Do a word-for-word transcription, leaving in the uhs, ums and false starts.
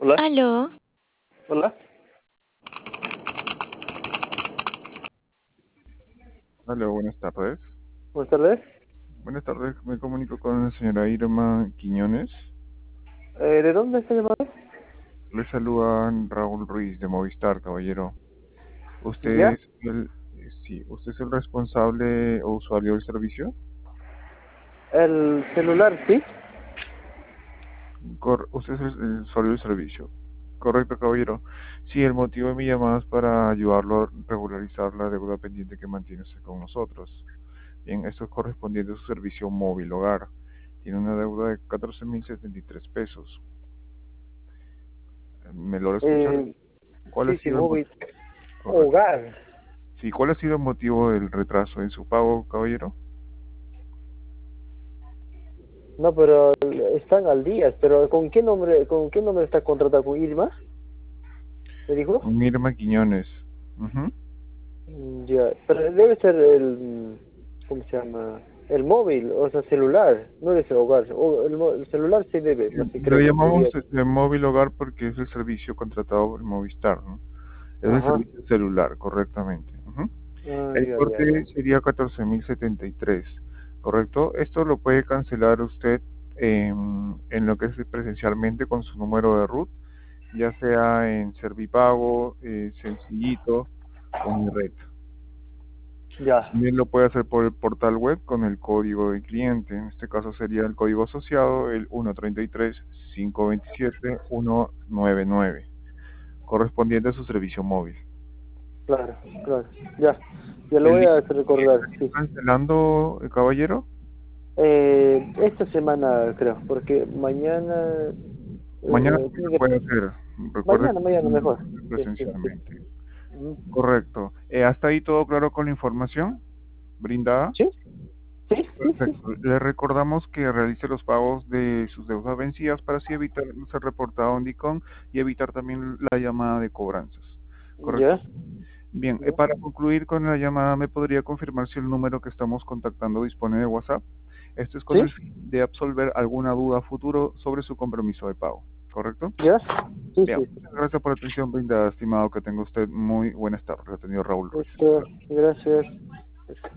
Hola, Aló, hola. Hola, buenas tardes. Buenas tardes. Buenas tardes, me comunico con la señora Irma Quiñones. Eh, ¿de dónde está llamando? Le saluda Raúl Ruiz de Movistar, caballero. ¿Usted ¿Ya? es el, eh, sí, usted es el responsable o usuario del servicio? El celular, sí. Cor- usted es el, el usuario del servicio. Correcto, caballero. Sí, el motivo de mi llamada es para ayudarlo a regularizar la deuda pendiente que mantiene usted con nosotros. Bien, esto es correspondiente a su servicio móvil hogar. Tiene una deuda de catorce mil setenta y tres pesos. ¿Me logra escuchar? Eh, ¿Cuál ha sí, sí, sido el móvil. motivo? Correcto. Hogar. Sí, ¿cuál ha sido el motivo del retraso en su pago, caballero? No, pero están al día. Pero ¿con qué nombre, con qué nombre está contratado? ¿Con Irma? ¿Me dijo? Con Irma Quiñones. Ujú. Mm, Ya. Pero debe ser el, ¿cómo se llama? El móvil, o sea, celular. No debe ser hogar. O el, mo- el celular sí debe, no sé, Lo creo. llamamos Debería. este, móvil hogar porque es el servicio contratado por Movistar, ¿no? Es el Ajá. servicio celular, correctamente. Ujú. Ah, El ya, ya, ya. importe sería catorce mil setenta y tres, ¿correcto? Esto lo puede cancelar usted en, en lo que es presencialmente con su número de RUT, ya sea en Servipago, eh, Sencillito o mi red. Ya. También lo puede hacer por el portal web con el código de cliente. En este caso sería el código asociado, el uno treinta y tres, cinco veintisiete, ciento noventa y nueve, correspondiente a su servicio móvil. Claro, claro. Ya. Ya lo ¿El voy día a hacer recordar, está sí. cancelando, eh, caballero? Eh, esta semana creo, porque mañana Mañana eh, sí tiene lo que puede hacer. Recuerde mañana, que mañana tiene que mejor. hacer Sí, sí, sí. presencialmente. Mm. Correcto. Eh, ¿hasta ahí todo claro con la información brindada? Sí, sí, sí, sí. Perfecto. Le recordamos que realice los pagos de sus deudas vencidas para así evitar ser reportado en DICOM y evitar también la llamada de cobranzas. ¿Correcto? Ya, Bien, eh, ya. para concluir con la llamada, ¿me podría confirmar si el número que estamos contactando dispone de WhatsApp? Esto es con Sí, el fin de absolver alguna duda a futuro sobre su compromiso de pago. ¿Correcto? ya. Sí, Bien, sí. muchas gracias por la atención brindada, estimado. Que tenga usted muy buenas tardes. Le ha atendido Raúl Ruiz. Listo, gracias.